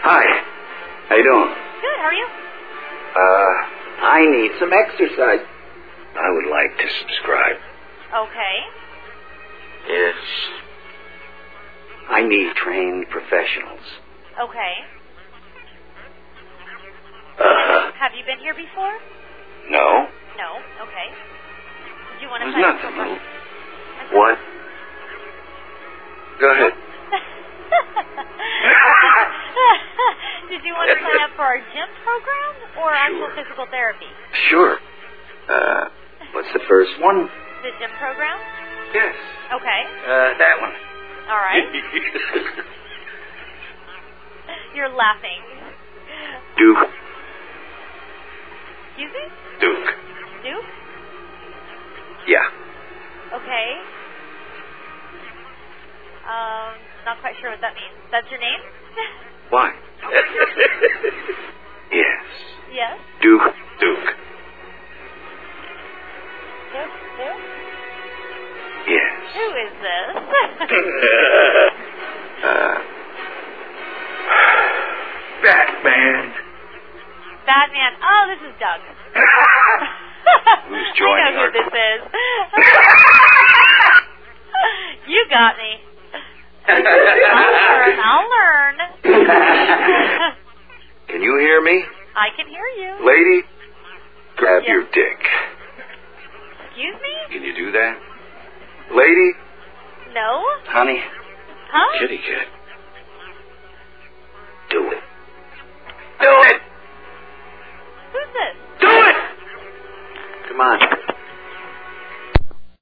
Hi. How you doing? Good, how are you? I need some exercise. I would like to subscribe. Okay. Yes. I need trained professionals. Okay. Have you been here before? No. No. Okay. Did you want to There's sign up nothing. for What? Go ahead. Did you want to sign up for our gym program or actual physical therapy? Sure. What's the first one? The gym program? Yes. Okay. That one. All right. You're laughing. Duke. Excuse me? Duke. Duke? Yeah. Okay. Not quite sure what that means. That's your name? Why? Yes. Yes. Duke. Duke? Yes. Who is this? Batman. Batman. Oh, this is Doug. Who's joining I know our... who this is. You got me. I'll learn. Can you hear me? I can hear you. Lady, grab Yes. your dick. Excuse me? Can you do that? Lady? No? Honey? Huh? Kitty cat. Do it. Do it! Who's this? Do it! Come on.